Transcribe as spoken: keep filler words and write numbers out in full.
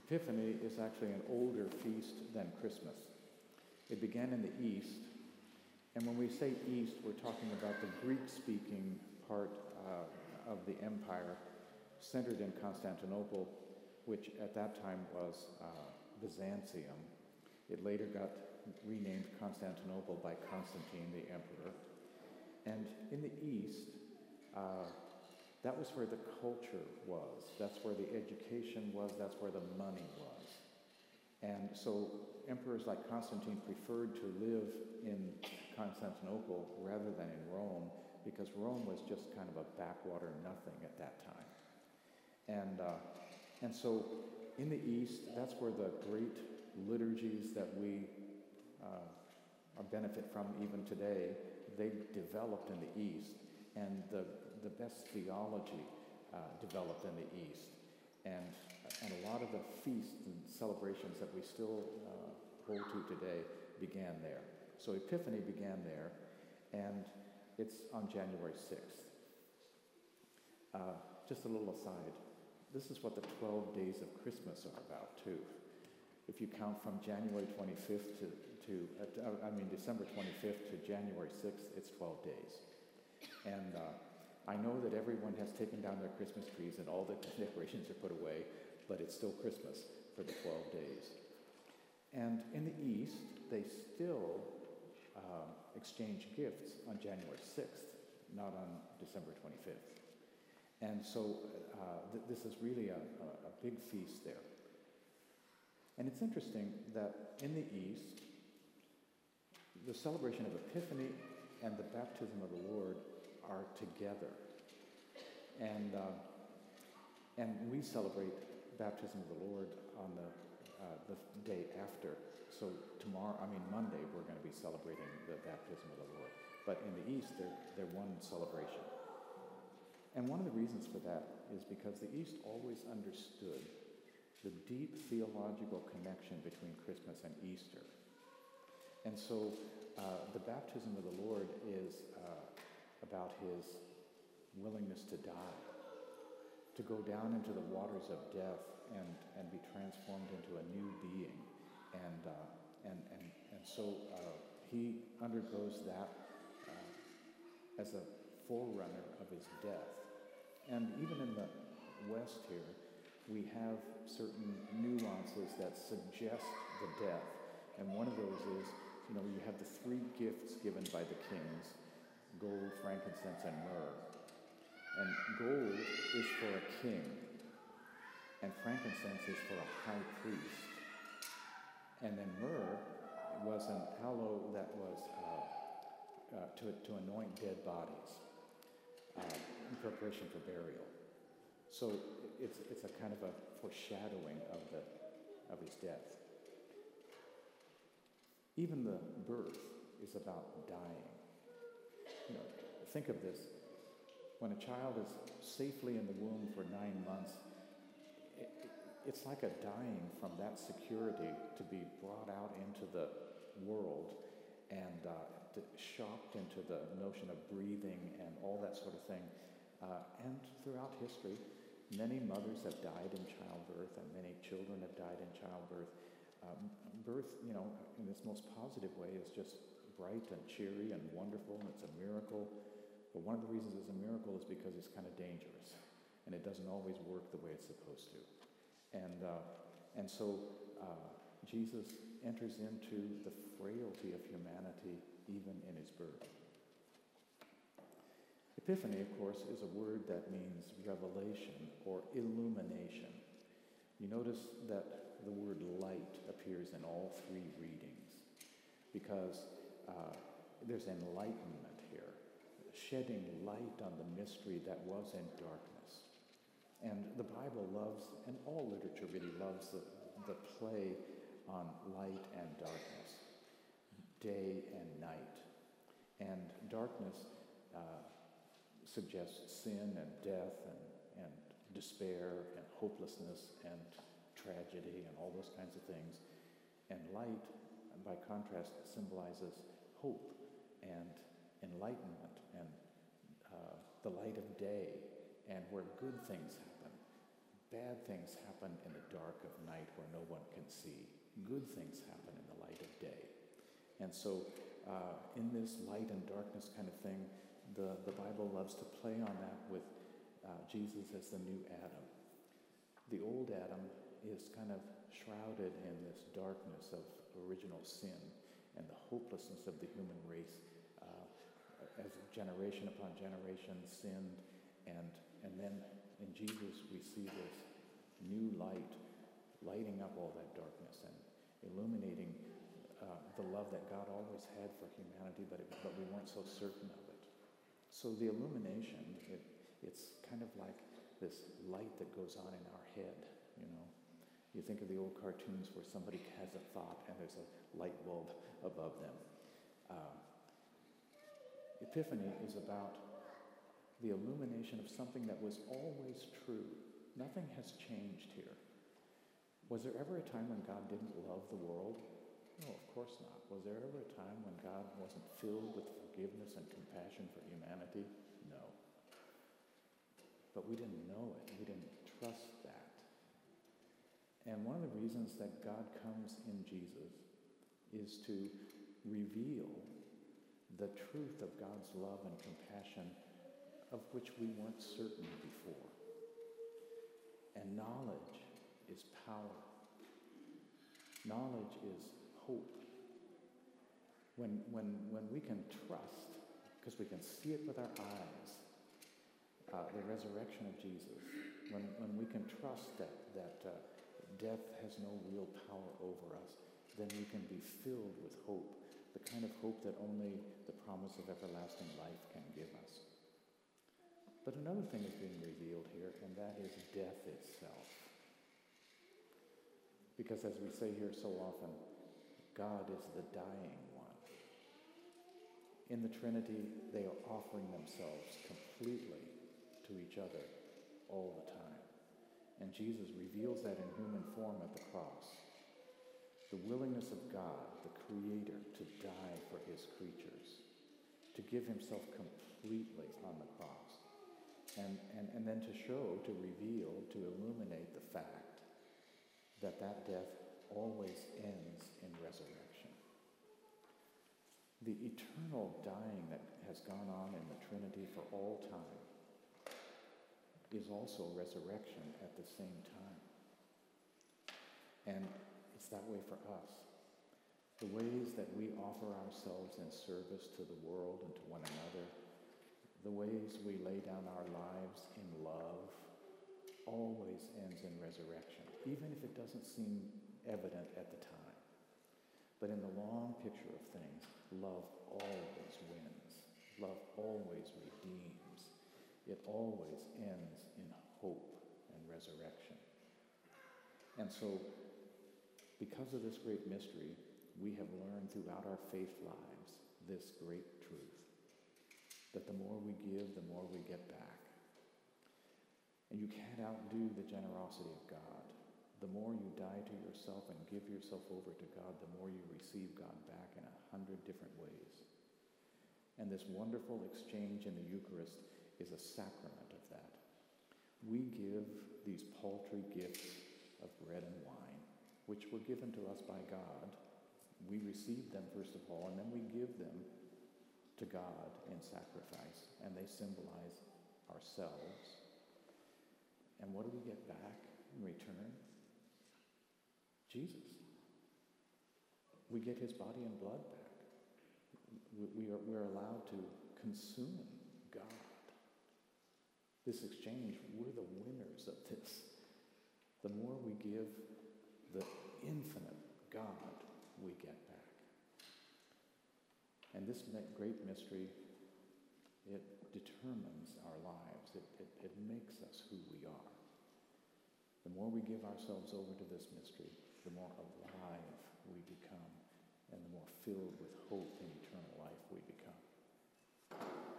Epiphany is actually an older feast than Christmas. It began in the East, and when we say East, we're talking about the Greek-speaking part uh, of the empire, centered in Constantinople, which at that time was uh, Byzantium. It later got renamed Constantinople by Constantine the emperor. And in the East, uh, that was where the culture was. That's where the education was. That's where the money was. And so emperors like Constantine preferred to live in Constantinople rather than in Rome, because Rome was just kind of a backwater nothing at that time. And, uh, and so in the East, that's where the great liturgies that we uh, benefit from even today, they developed in the East. And the, the best theology uh, developed in the East. And, and a lot of the feasts and celebrations that we still uh, hold to today began there. So Epiphany began there, and it's on January sixth. Uh, just a little aside, this is what the twelve days of Christmas are about, too. If you count from January twenty-fifth to, to uh, I mean December twenty-fifth to January sixth, it's twelve days. And uh, I know that everyone has taken down their Christmas trees and all the decorations are put away, but it's still Christmas for the twelve days. And in the East, they still uh, exchange gifts on January sixth, not on December twenty-fifth. And so uh, th- this is really a, a, a big feast there. And it's interesting that in the East, the celebration of Epiphany and the baptism of the Lord are together. And uh, and we celebrate baptism of the Lord on the uh, the day after. So tomorrow, I mean Monday, we're going to be celebrating the baptism of the Lord. But in the East, they're, they're one celebration. And one of the reasons for that is because the East always understood the deep theological connection between Christmas and Easter. And so uh, the baptism of the Lord is uh, about his willingness to die, to go down into the waters of death and, and be transformed into a new being. And, uh, and, and, and so uh, he undergoes that uh, as a forerunner of his death. And even in the West here, we have certain nuances that suggest the death. And one of those is, you know, you have the three gifts given by the kings: gold, frankincense, and myrrh. And gold is for a king, and frankincense is for a high priest. And then myrrh was an aloe that was uh, uh, to, to anoint dead bodies uh, in preparation for burial. So it's it's a kind of a foreshadowing of the of his death. Even the birth is about dying. You know, think of this. When a child is safely in the womb for nine months, it, it's like a dying from that security to be brought out into the world and uh, to, shocked into the notion of breathing and all that sort of thing. Uh, and throughout history, many mothers have died in childbirth and many children have died in childbirth. Um, birth, you know, in its most positive way is just bright and cheery and wonderful, and it's a miracle. But one of the reasons it's a miracle is because it's kind of dangerous, and it doesn't always work the way it's supposed to. And uh, and so uh, Jesus enters into the frailty of humanity even in his birth. Epiphany, of course, is a word that means revelation or illumination. You notice that the word light appears in all three readings because uh, there's enlightenment here, shedding light on the mystery that was in darkness. And the Bible loves, and all literature really loves, the, the play on light and darkness, day and night. And darkness uh, suggests sin and death and, and despair and hopelessness and tragedy and all those kinds of things. And light, by contrast, symbolizes hope and enlightenment and uh, the light of day, and where good things happen, Bad things happen in the dark of night where no one can see. Good things happen in the light of day. And so uh, in this light and darkness kind of thing, the, the Bible loves to play on that with uh, Jesus as the new Adam. The old Adam is kind of shrouded in this darkness of original sin and the hopelessness of the human race uh, as generation upon generation sinned, and and then in Jesus we see this new light lighting up all that darkness and illuminating uh, the love that God always had for humanity, but it, but we weren't so certain of it. So the illumination, it, it's kind of like this light that goes on in our head, you know. You think of the old cartoons where somebody has a thought and there's a light bulb above them. Uh, Epiphany is about the illumination of something that was always true. Nothing has changed here. Was there ever a time when God didn't love the world? No, of course not. Was there ever a time when God wasn't filled with forgiveness and compassion for humanity? No. But we didn't know it. We didn't trust that. And one of the reasons that God comes in Jesus is to reveal the truth of God's love and compassion, of which we weren't certain before. And knowledge is power. Knowledge is hope. When, when, when we can trust, because we can see it with our eyes, uh, the resurrection of Jesus, when, when we can trust that, that uh, death has no real power over us, then we can be filled with hope, the kind of hope that only the promise of everlasting life can give us. But another thing is being revealed here, and that is death itself. Because as we say here so often, God is the dying one. In the Trinity, they are offering themselves completely to each other all the time. And Jesus reveals that in human form at the cross. The willingness of God, the Creator, to die for his creatures, to give himself completely on the cross, and, and, and then to show, to reveal, to illuminate the fact that that death always ends in resurrection. The eternal dying that has gone on in the Trinity for all time is also resurrection at the same time. And it's that way for us. The ways that we offer ourselves in service to the world and to one another, the ways we lay down our lives in love, always ends in resurrection, even if it doesn't seem evident at the time. But in the long picture of things, love always wins. Love always redeems. It always ends in hope and resurrection. And so, because of this great mystery, we have learned throughout our faith lives this great truth, that the more we give, the more we get back. And you can't outdo the generosity of God. The more you die to yourself and give yourself over to God, the more you receive God back in a hundred different ways. And this wonderful exchange in the Eucharist is a sacrament of that. We give these paltry gifts of bread and wine, which were given to us by God. We receive them, first of all, and then we give them to God in sacrifice, and they symbolize ourselves. And what do we get back in return? Jesus. We get his body and blood back. We, we are, we're allowed to consume God. This exchange, we're the winners of this. The more we give, the infinite God we get back. And this great mystery, it determines our lives. It, it, it makes us who we are. The more we give ourselves over to this mystery, the more alive we become, and the more filled with hope and eternal life we become.